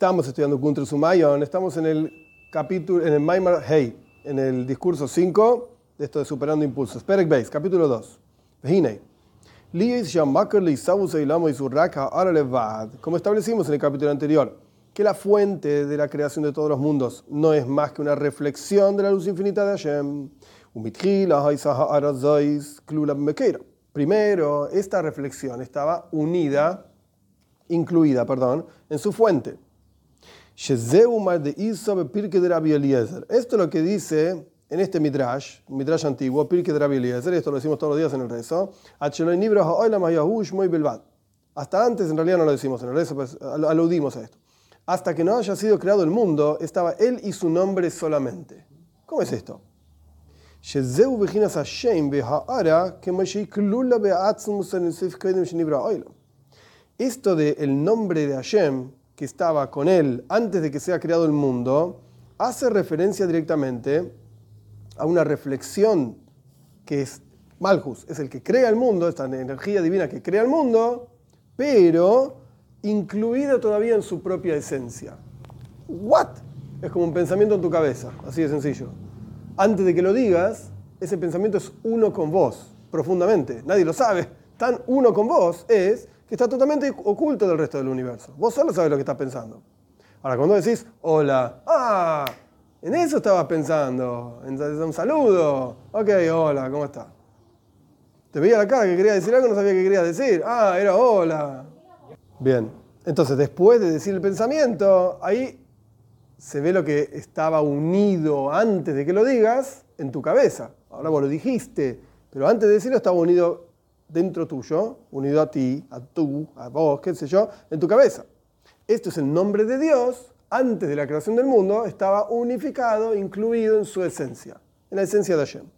Estamos estudiando Kuntres Umayon, estamos en el capítulo, en el Maimar Hey, en el discurso 5 de esto de Superando Impulsos. Perek Beis, capítulo 2. Como establecimos en el capítulo anterior, que la fuente de la creación de todos los mundos no es más que una reflexión de la luz infinita de Hashem. Primero, esta reflexión estaba incluida, en su fuente. Esto es lo que dice en este Midrash antiguo, Pirkei de Rabbi Eliezer, esto lo decimos todos los días en el rezo. Hasta antes en realidad no lo decimos en el rezo, pues aludimos a esto. Hasta que no haya sido creado el mundo, estaba él y su nombre solamente. ¿Cómo es esto? Esto de el nombre de Hashem, que estaba con él antes de que sea creado el mundo, hace referencia directamente a una reflexión que es Malchus, es el que crea el mundo, esta energía divina que crea el mundo, pero incluida todavía en su propia esencia. ¿What? Es como un pensamiento en tu cabeza, así de sencillo. Antes de que lo digas, ese pensamiento es uno con vos, profundamente. Nadie lo sabe. Tan uno con vos es que está totalmente oculto del resto del universo. Vos solo sabés lo que estás pensando. Ahora, cuando decís, hola, en eso estabas pensando, en un saludo. Ok, hola, ¿cómo estás? Te veía la cara que quería decir algo, no sabía qué quería decir. Era hola. Bien, entonces después de decir el pensamiento, ahí se ve lo que estaba unido antes de que lo digas en tu cabeza. Ahora vos lo dijiste, pero antes de decirlo estaba unido dentro tuyo, unido a ti, a vos, qué sé yo, en tu cabeza. Esto es el nombre de Dios, antes de la creación del mundo, estaba unificado, incluido en su esencia, en la esencia de Hashem.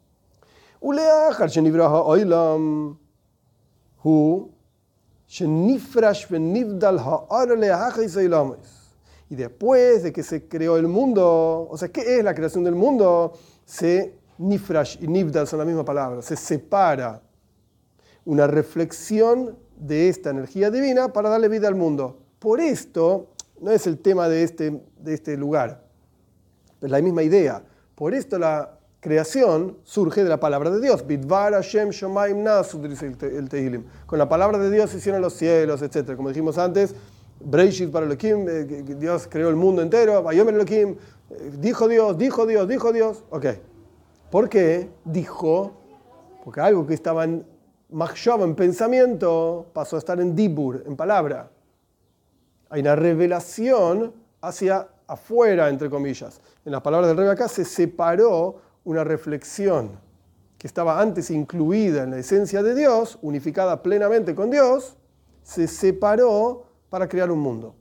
Y después de que se creó el mundo, o sea, ¿qué es la creación del mundo? Se nifrash y nivdal son la misma palabra, se separa una reflexión de esta energía divina para darle vida al mundo. Por esto, no es el tema de este lugar, es la misma idea. Por esto la creación surge de la palabra de Dios. Bidvar Hashem Shomayim Nasu, dice el Tehilim. Con la palabra de Dios se hicieron los cielos, etc. Como dijimos antes, Breishit para Elohim, Dios creó el mundo entero. Vayomer Elohim, dijo Dios. Ok. ¿Por qué dijo? Porque algo que estaba en Machshava, en pensamiento, pasó a estar en Dibur, en palabra. Hay una revelación hacia afuera, entre comillas. En las palabras del Rebbe acá se separó una reflexión que estaba antes incluida en la esencia de Dios, unificada plenamente con Dios, se separó para crear un mundo.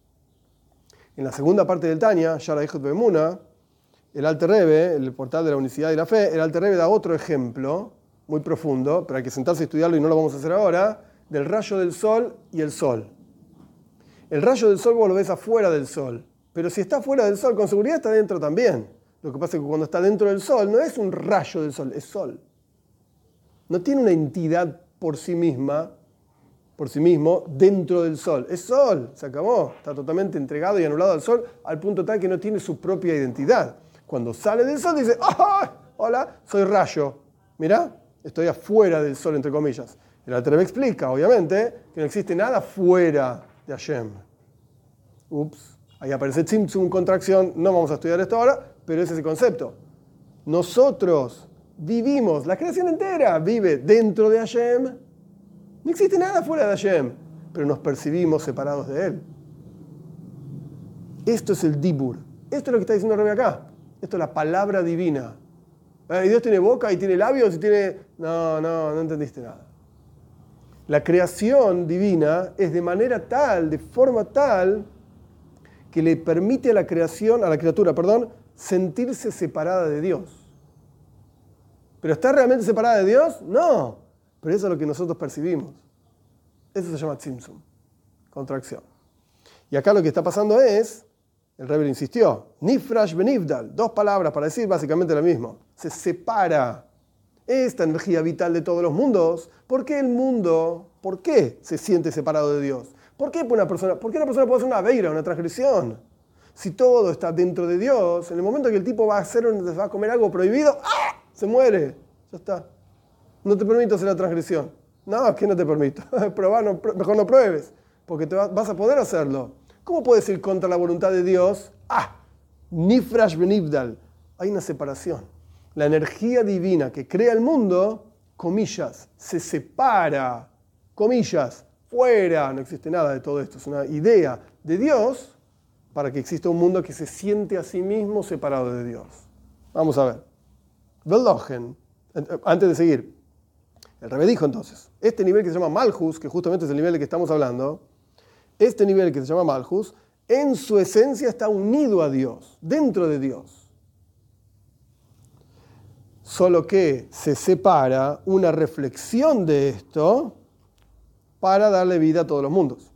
En la segunda parte del Tanya, Shara Echot Be'emuna, el Alter Rebbe, el portal de la unicidad y la fe, el Alter Rebbe da otro ejemplo muy profundo, pero hay que sentarse a estudiarlo y no lo vamos a hacer ahora, del rayo del sol y el sol. El rayo del sol vos lo ves afuera del sol, pero si está fuera del sol, con seguridad está dentro también. Lo que pasa es que cuando está dentro del sol, no es un rayo del sol, es sol. No tiene una entidad por sí mismo, dentro del sol. Es sol, se acabó. Está totalmente entregado y anulado al sol, al punto tal que no tiene su propia identidad. Cuando sale del sol dice, hola, soy rayo. Mirá, estoy afuera del sol, entre comillas. El Alter Rebbe explica, obviamente, que no existe nada fuera de Hashem. Ahí aparece Tzimtzum, contracción. No vamos a estudiar esto ahora, pero ese es el concepto. Nosotros vivimos, la creación entera vive dentro de Hashem. No existe nada fuera de Hashem, pero nos percibimos separados de Él. Esto es el Dibur. Esto es lo que está diciendo el Rebbe acá. Esto es la palabra divina. ¿Y Dios tiene boca y tiene labios y tiene...? No entendiste nada. La creación divina es de manera tal, de forma tal, que le permite a la criatura, sentirse separada de Dios. ¿Pero está realmente separada de Dios? No. Pero eso es lo que nosotros percibimos. Eso se llama tzimtzum, contracción. Y acá lo que está pasando es, el Rebbe insistió, nifrash benivdal, 2 palabras para decir básicamente lo mismo. Se separa esta energía vital de todos los mundos. ¿Por qué el mundo? ¿Por qué se siente separado de Dios? ¿Por qué una persona puede hacer una aveira, una transgresión? Si todo está dentro de Dios, en el momento que el tipo va a comer algo prohibido, ¡ah!, se muere. Ya está. No te permito hacer la transgresión. No, que no te permito. Mejor no pruebes, porque vas a poder hacerlo. ¿Cómo puedes ir contra la voluntad de Dios? Nifrash benivdal. Hay una separación. La energía divina que crea el mundo, comillas, se separa, comillas, fuera. No existe nada de todo esto. Es una idea de Dios para que exista un mundo que se siente a sí mismo separado de Dios. Vamos a ver. Velogen. Antes de seguir, el Rebbe dijo entonces, este nivel que se llama Malchus, que justamente es el nivel del que estamos hablando, este nivel que se llama Malchus, en su esencia está unido a Dios, dentro de Dios. Solo que se separa una reflexión de esto para darle vida a todos los mundos.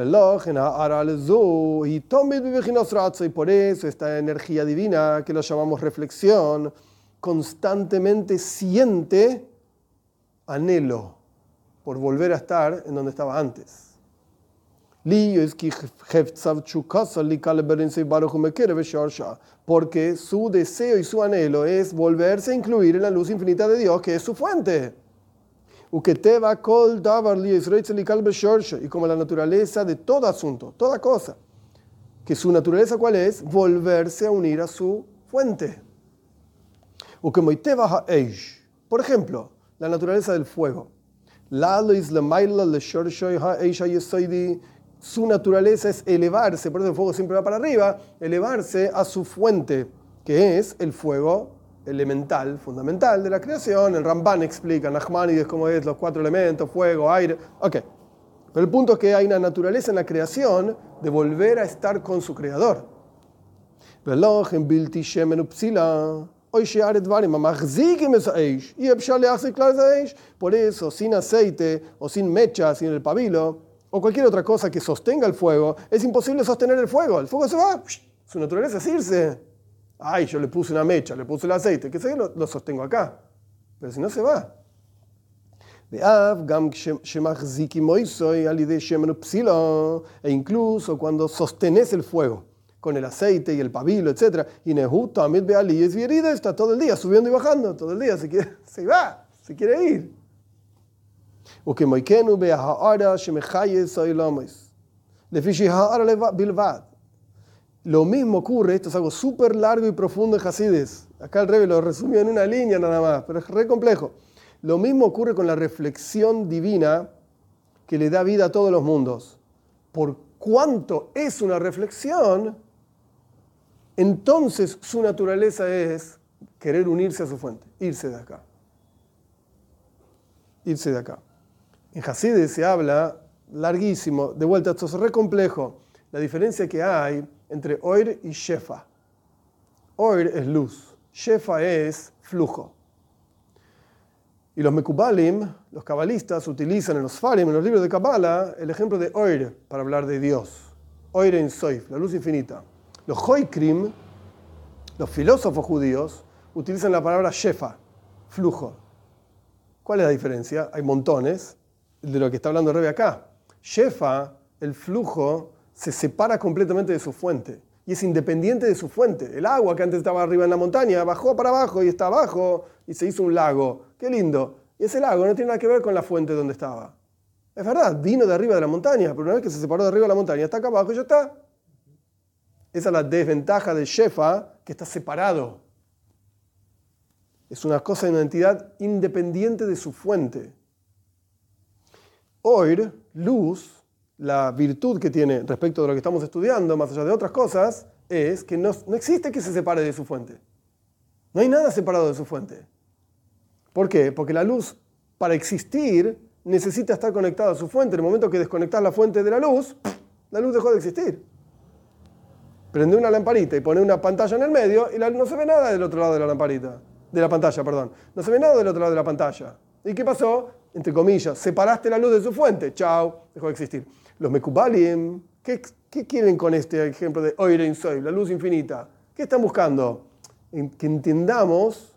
Y por eso esta energía divina, que lo llamamos reflexión, constantemente siente anhelo por volver a estar en donde estaba antes. Porque su deseo y su anhelo es volverse a incluir en la luz infinita de Dios, que es su fuente. Y como la naturaleza de todo asunto, toda cosa, que su naturaleza ¿cuál es? Volverse a unir a su fuente. Por ejemplo, la naturaleza del fuego. Su naturaleza es elevarse, por eso el fuego siempre va para arriba, elevarse a su fuente, que es el fuego elemental, fundamental de la creación. El Ramban explica, Nachmanides, cómo es los 4 elementos, fuego, aire. Ok. Pero el punto es que hay una naturaleza en la creación de volver a estar con su creador. Por eso, sin aceite o sin mecha, sin el pabilo, o cualquier otra cosa que sostenga el fuego, es imposible sostener el fuego. El fuego se va, su naturaleza es irse. Yo le puse una mecha, le puse el aceite, que sé, lo sostengo acá. Pero si no se va. E incluso cuando sostenes el fuego con el aceite y el pabilo, etc. Y Nehut también ve Ali es virida, está todo el día subiendo y bajando, todo el día se va, se quiere ir. Lo mismo ocurre, esto es algo súper largo y profundo en Hasides. Acá el Rebbe lo resumió en una línea nada más, pero es re complejo. Lo mismo ocurre con la reflexión divina que le da vida a todos los mundos. Por cuanto es una reflexión, entonces su naturaleza es querer unirse a su fuente, irse de acá. Irse de acá. En Hasides se habla larguísimo, de vuelta, esto es re complejo, la diferencia que hay entre Oir y Shefa. Oir es luz, Shefa es flujo. Y los Mekubalim, los cabalistas, utilizan en los Farim, en los libros de Kabbalah, el ejemplo de Oir para hablar de Dios. Oir en Soif, la luz infinita. Los Hoikrim, los filósofos judíos, utilizan la palabra Shefa, flujo. ¿Cuál es la diferencia? Hay montones de lo que está hablando el Rebbe acá. Shefa, el flujo, se separa completamente de su fuente y es independiente de su fuente. El agua que antes estaba arriba en la montaña bajó para abajo y está abajo y se hizo un lago. ¡Qué lindo! Y ese lago no tiene nada que ver con la fuente donde estaba. Es verdad, vino de arriba de la montaña, pero una vez que se separó de arriba de la montaña, está acá abajo y ya está. Esa es la desventaja de Shefa, que está separado. Es una cosa, una entidad independiente de su fuente. Oir, luz, la virtud que tiene respecto de lo que estamos estudiando, más allá de otras cosas, es que no existe que se separe de su fuente. No hay nada separado de su fuente. ¿Por qué? Porque la luz, para existir, necesita estar conectada a su fuente. En el momento que desconectas la fuente de la luz dejó de existir. Prende una lamparita y pone una pantalla en el medio y no se ve nada del otro lado de la lamparita. De la pantalla, perdón. No se ve nada del otro lado de la pantalla. ¿Y qué pasó? Entre comillas, separaste la luz de su fuente. Chao, dejó de existir. Los Mekubalim, ¿qué quieren con este ejemplo de Oir Ein Sof, la luz infinita? ¿Qué están buscando? Que entendamos,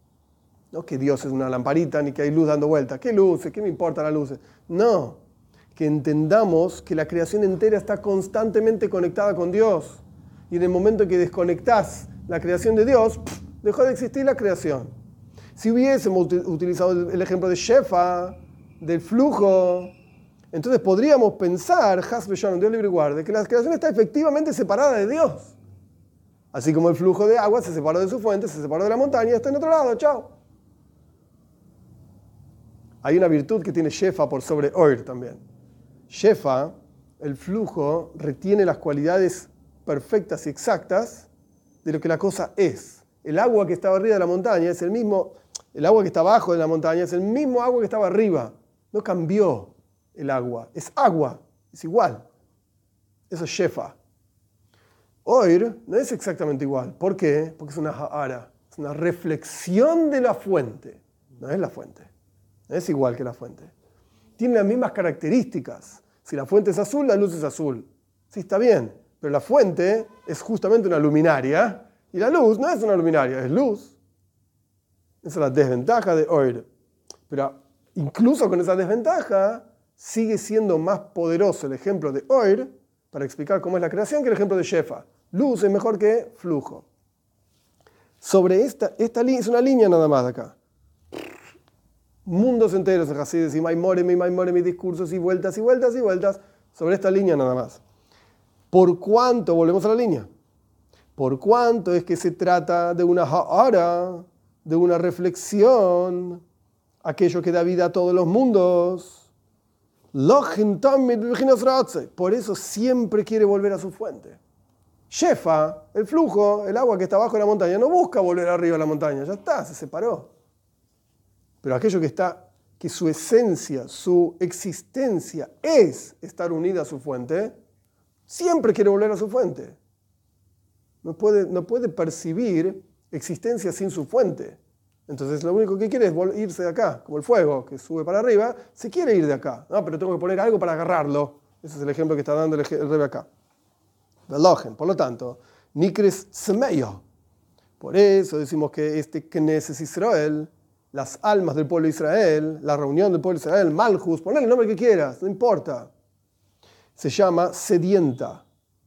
no que Dios es una lamparita ni que hay luz dando vueltas. ¿Qué luces? ¿Qué me importan las luces? No. que entendamos que la creación entera está constantemente conectada con Dios. Y en el momento en que desconectás la creación de Dios, dejó de existir la creación. Si hubiésemos utilizado el ejemplo de Shefa, del flujo, entonces podríamos pensar, Hasbe Shalom, Dios libre y guarde, que la creación está efectivamente separada de Dios. Así como el flujo de agua se separó de su fuente, se separó de la montaña, está en otro lado, chao. Hay una virtud que tiene Shefa por sobre Oir también. Shefa, el flujo, retiene las cualidades perfectas y exactas de lo que la cosa es. El agua que estaba arriba de la montaña es el mismo, el agua que está abajo de la montaña es el mismo agua que estaba arriba. No cambió el agua, es agua, es igual. Eso es Shefa. Oir no es exactamente igual. ¿Por qué? Porque es una ha'ara, es una reflexión de la fuente. No es la fuente, no es igual que la fuente. Tiene las mismas características. Si la fuente es azul, la luz es azul. Sí, está bien, pero la fuente es justamente una luminaria y la luz no es una luminaria, es luz. Esa es la desventaja de Oir. Pero incluso con esa desventaja, sigue siendo más poderoso el ejemplo de Oir para explicar cómo es la creación que el ejemplo de Shefa. Luz es mejor que flujo. Sobre esta línea, es una línea nada más de acá. Mundos enteros de Hasidus y Maimorem y discursos y vueltas y vueltas y vueltas sobre esta línea nada más. ¿Por cuánto? Volvemos a la línea. ¿Por cuánto es que se trata de una ha'ara, de una reflexión, aquello que da vida a todos los mundos? Por eso siempre quiere volver a su fuente. Shefa, el flujo, el agua que está abajo de la montaña, no busca volver arriba de la montaña, ya está, se separó. Pero aquello que su esencia, su existencia es estar unida a su fuente, siempre quiere volver a su fuente. No puede percibir existencia sin su fuente. Entonces lo único que quiere es irse de acá, como el fuego que sube para arriba, se quiere ir de acá. No, pero tengo que poner algo para agarrarlo. Ese es el ejemplo que está dando el Rebbe acá. Por lo tanto, Nikres Tzmeya. Por eso decimos que Knesset Israel, las almas del pueblo de Israel, la reunión del pueblo de Israel, Malchus, ponle el nombre que quieras, no importa. Se llama sedienta.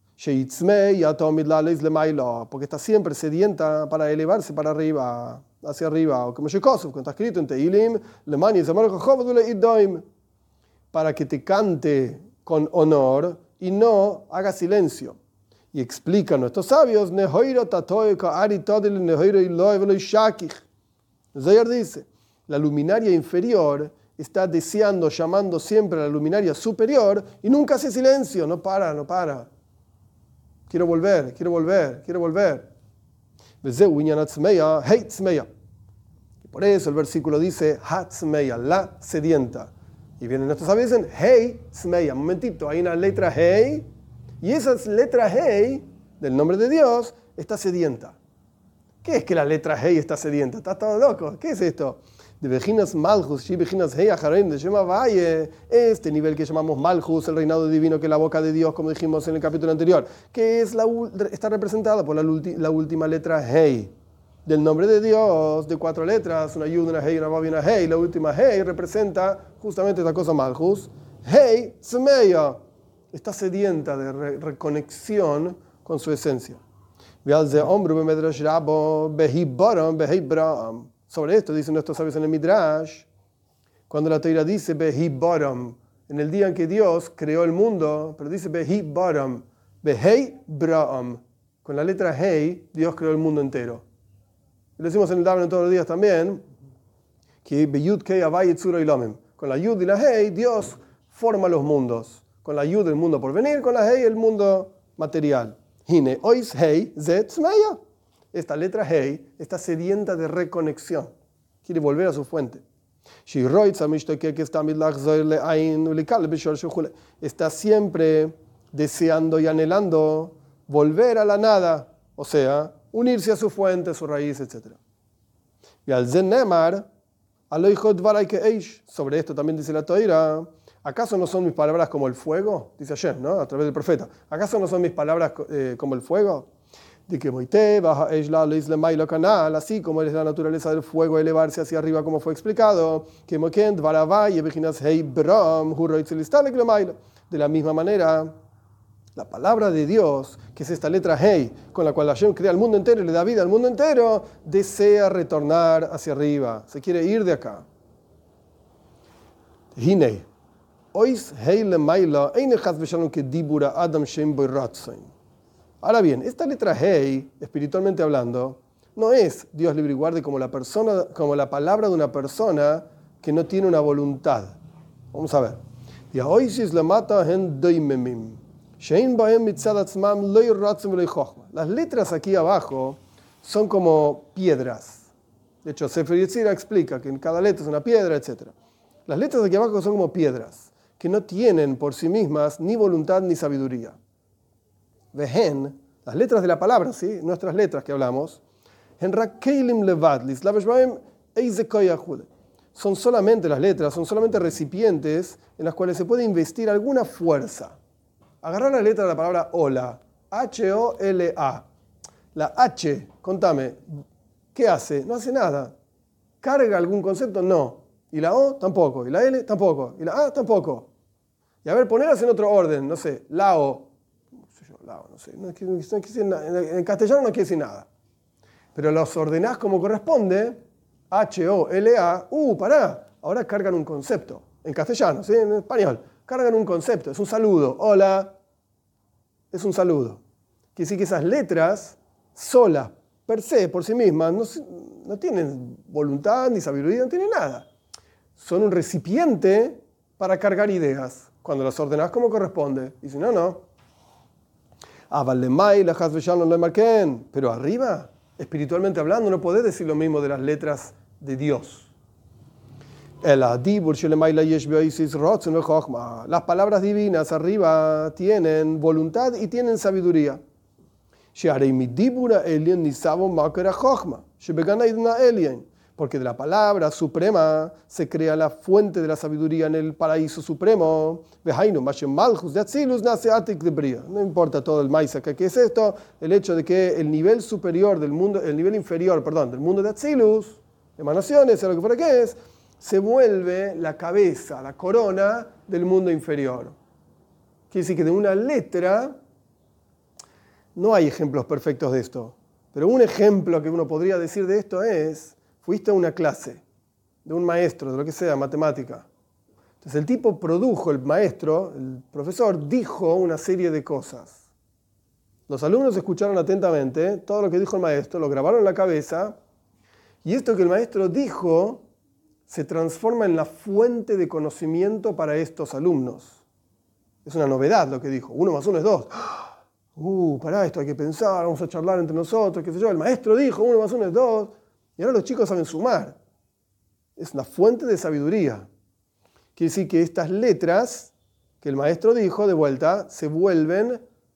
Porque está siempre sedienta para elevarse para arriba, hacia arriba. O como Shekosov, cuando está escrito en Teilim, para que te cante con honor y no haga silencio. Y explican nuestros sabios, Zohar dice, la luminaria inferior está deseando, llamando siempre a la luminaria superior y nunca hace silencio, no para. Quiero volver. Por eso el versículo dice, Hatzmeya, la sedienta. Y vienen nuestros sabios y dicen, Hey, Tzmeya, momentito, hay una letra Hey, y esa letra Hey, del nombre de Dios, está sedienta. ¿Qué es que la letra Hey está sedienta? ¿Estás todo loco? ¿Qué es esto? De Bejinas Malchus, y Bejinas Hey Acharim, de Shema Valle, este nivel que llamamos Malchus, el reinado divino, que es la boca de Dios, como dijimos en el capítulo anterior, que está representada por la última letra Hey, del nombre de Dios, de 4 letras, una Yud, una Hey, una Vav y una Hey. La última Hey representa justamente esta cosa Malchus. Hey, Tzmeya, está sedienta de reconexión con su esencia. Sobre esto dicen nuestros sabios en el Midrash, cuando la Torah dice Behi Baram, en el día en que Dios creó el mundo, pero dice Behi Baram, Behei Braam, con la letra Hei, Dios creó el mundo entero. Y lo decimos en el Daven todos los días también, que Beyud Kei Avai Yetzura Ilomim, con la Yud y la Hei, Dios forma los mundos. Con la Yud el mundo por venir, con la Hei el mundo material. Hine Ois Hei Zet Tzmeya. Esta letra Hei está sedienta de reconexión. Quiere volver a su fuente. Está siempre deseando y anhelando volver a la nada, o sea, unirse a su fuente, su raíz, etc. Y al Zenemar, sobre esto también dice la Torah, ¿acaso no son mis palabras como el fuego? Dice Hashem, ¿no? A través del profeta. ¿Acaso no son mis palabras como el fuego? De que así como es la naturaleza del fuego elevarse hacia arriba, como fue explicado, que de la misma manera, la palabra de Dios, que es esta letra Hei, con la cual Hashem crea el mundo entero y le da vida al mundo entero, desea retornar hacia arriba, se quiere ir de acá. Hinei, ois Hei lemaila, eine chas v'shalom que dibura Adam Shem boy ratzain. Ahora bien, esta letra Hei, espiritualmente hablando, no es Dios libre y guarde como la palabra de una persona que no tiene una voluntad. Vamos a ver. Las letras aquí abajo son como piedras. De hecho, Sefer Yetzirah explica que en cada letra es una piedra, etc. Las letras aquí abajo son como piedras, que no tienen por sí mismas ni voluntad ni sabiduría. Vehen, las letras de la palabra, ¿sí? Nuestras letras que hablamos, son solamente las letras, son solamente recipientes en las cuales se puede investir alguna fuerza. Agarrar la letra de la palabra hola, H-O-L-A. La H, contame, ¿qué hace? No hace nada. ¿Carga algún concepto? No. Y la O tampoco. Y la L tampoco. Y la A tampoco. Y a ver, ponerlas en otro orden, no sé, la O. No sé, en castellano no quiere decir nada. Pero los ordenás como corresponde, H-O-L-A, pará, ahora cargan un concepto. En castellano, ¿sí? En español, cargan un concepto, es un saludo. Hola, es un saludo. Quiere decir que esas letras, solas, per se, por sí mismas, no tienen voluntad ni sabiduría, no tienen nada. Son un recipiente para cargar ideas, cuando las ordenás como corresponde. Y si no, no. Pero arriba, espiritualmente hablando, no podés decir lo mismo de las letras de Dios. Las palabras divinas arriba tienen voluntad y tienen sabiduría. Porque de la palabra suprema se crea la fuente de la sabiduría en el paraíso supremo. No importa todo el maíz acá, ¿qué es esto? El hecho de que el nivel superior del mundo, el nivel inferior, del mundo de Atzilus, emanaciones, sea lo que fuera que es, se vuelve la cabeza, la corona del mundo inferior. Quiere decir que de una letra, no hay ejemplos perfectos de esto, pero un ejemplo que uno podría decir de esto es: fuiste a una clase de un maestro, de lo que sea, matemática. Entonces el tipo produjo, el maestro, el profesor, dijo una serie de cosas. Los alumnos escucharon atentamente todo lo que dijo el maestro, lo grabaron en la cabeza, y esto que el maestro dijo se transforma en la fuente de conocimiento para estos alumnos. Es una novedad lo que dijo. 1 más 1 es 2. Pará, esto hay que pensar, vamos a charlar entre nosotros, qué sé yo. El maestro dijo 1 más 1 es 2. Y ahora los chicos saben sumar. Es una fuente de sabiduría. Quiere decir que estas letras que el maestro dijo, de vuelta, se vuelven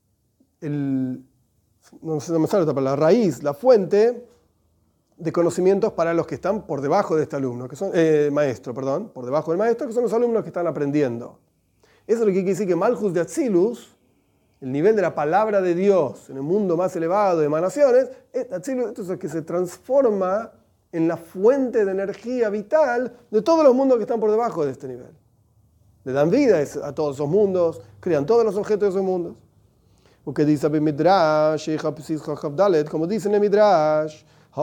no me sale otra palabra, la raíz, la fuente de conocimientos para los que están por debajo de este alumno, que son por debajo del maestro, que son los alumnos que están aprendiendo. Eso es lo que quiere decir que Malchus de Atzilus, el nivel de la palabra de Dios en el mundo más elevado de emanaciones, esto es lo que se transforma en la fuente de energía vital de todos los mundos que están por debajo de este nivel. Le dan vida a todos esos mundos, crean todos los objetos de esos mundos. Como dice en el Midrash,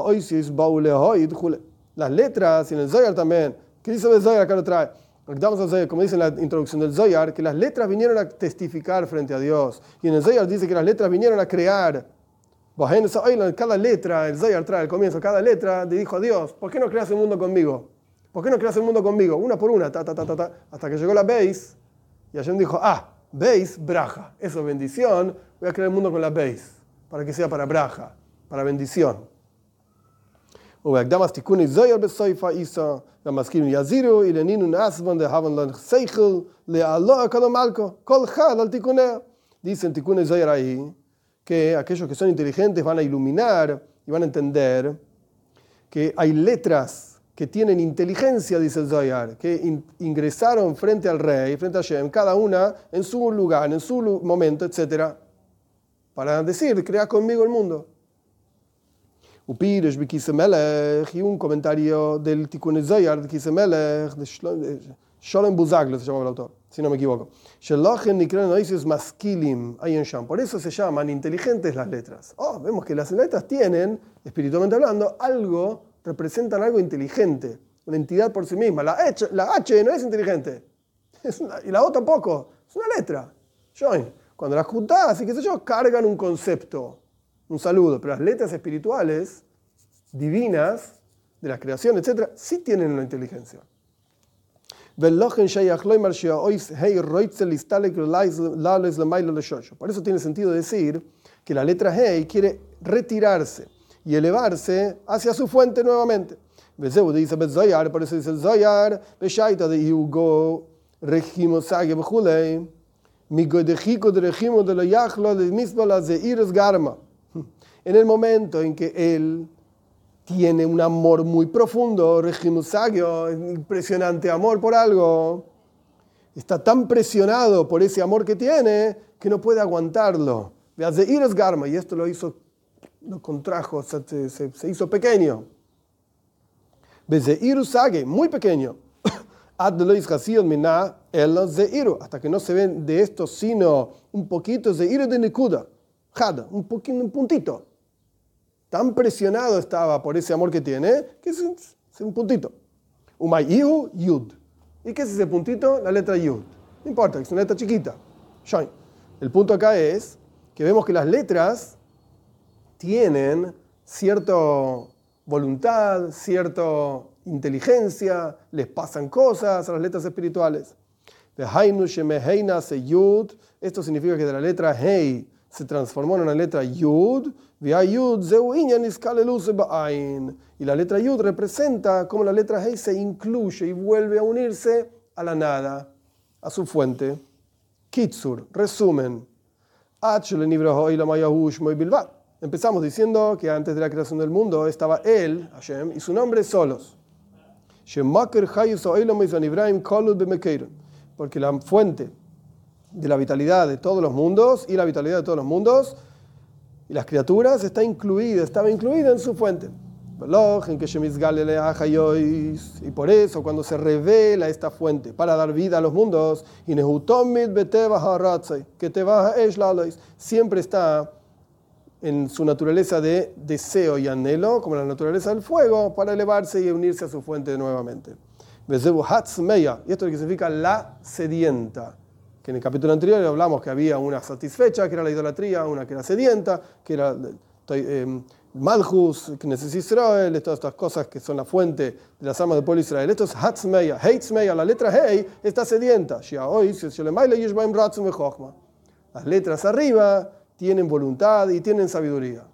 las letras y en el Zohar también. ¿Qué dice el Zohar? Acá lo trae. Como dice en la introducción del Zohar, que las letras vinieron a testificar frente a Dios. Y en el Zohar dice que las letras vinieron a crear. Cada letra, el Zohar trae al comienzo, cada letra le dijo a Dios: ¿por qué no creas el mundo conmigo? ¿Por qué no creas el mundo conmigo? Una por una, hasta que llegó la Beis. Y Hashem dijo: Beis, braja. Eso es bendición. Voy a crear el mundo con la Beis, para que sea para braja, para bendición. Dicen Tikkun Zohar ahí que aquellos que son inteligentes van a iluminar y van a entender que hay letras que tienen inteligencia, dice el Zohar, que ingresaron frente al rey, frente a Hashem, cada una en su lugar, en su momento, etc. Para decir: crea conmigo el mundo. Upirish Bikisemelech, y un comentario del Tikkun Zohar de Kisemelech, de Sholem Buzaglo se llamaba el autor, si no me equivoco. Por eso se llaman inteligentes las letras. Vemos que las letras tienen, espiritualmente hablando, representan algo inteligente, una entidad por sí misma. La H no es inteligente, y la O tampoco, es una letra. Cuando las juntás y qué sé yo, cargan un concepto, un saludo, pero las letras espirituales, divinas, de la creación, etc., sí tienen una inteligencia. Por eso tiene sentido decir que la letra Hei quiere retirarse y elevarse hacia su fuente nuevamente. Por eso dice el Zohar, en el momento en que él tiene un amor muy profundo, impresionante amor por algo, está tan presionado por ese amor que tiene que no puede aguantarlo. Y esto lo contrajo, se hizo pequeño. Muy pequeño. Hasta que no se ven de esto sino un poquito de nekuda, un puntito. Tan presionado estaba por ese amor que tiene, que es un puntito. Umayihu yud. ¿Y qué es ese puntito? La letra yud. No importa, es una letra chiquita. El punto acá es que vemos que las letras tienen cierta voluntad, cierta inteligencia, les pasan cosas a las letras espirituales. Esto significa que de la letra Hei se transformó en una letra Yud, y la letra Yud representa cómo la letra Hei se incluye y vuelve a unirse a la nada, a su fuente. Kitsur, resumen. Empezamos diciendo que antes de la creación del mundo estaba él, Hashem, y su nombre solos. Porque la fuente de la vitalidad de todos los mundos y la vitalidad de todos los mundos y las criaturas estaba incluida en su fuente. Y por eso cuando se revela esta fuente para dar vida a los mundos, siempre está en su naturaleza de deseo y anhelo, como la naturaleza del fuego, para elevarse y unirse a su fuente nuevamente. Y esto es lo que significa la sedienta. Que en el capítulo anterior hablamos que había una satisfecha, que era la idolatría, una que era sedienta, que era Malchus, que necesita Israel, todas estas cosas que son la fuente de las almas del pueblo de Israel. Esto es Hatzmeya, Heitzmeya, la letra Hei está sedienta. Las letras arriba tienen voluntad y tienen sabiduría.